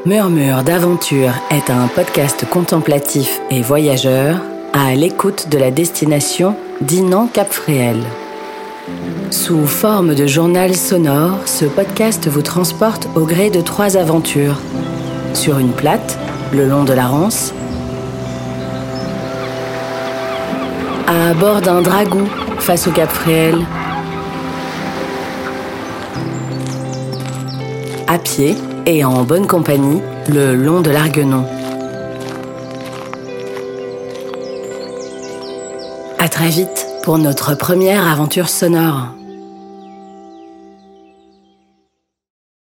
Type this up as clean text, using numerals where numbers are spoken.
Murmure d'aventure est un podcast contemplatif et voyageur à l'écoute de la destination Dinan-Cap-Fréhel. Sous forme de journal sonore, ce podcast vous transporte au gré de 3 aventures. Sur une plate, le long de la Rance, à bord d'un dragou face au Cap-Fréhel, à pied et en bonne compagnie le long de l'Arguenon. À très vite pour notre première aventure sonore.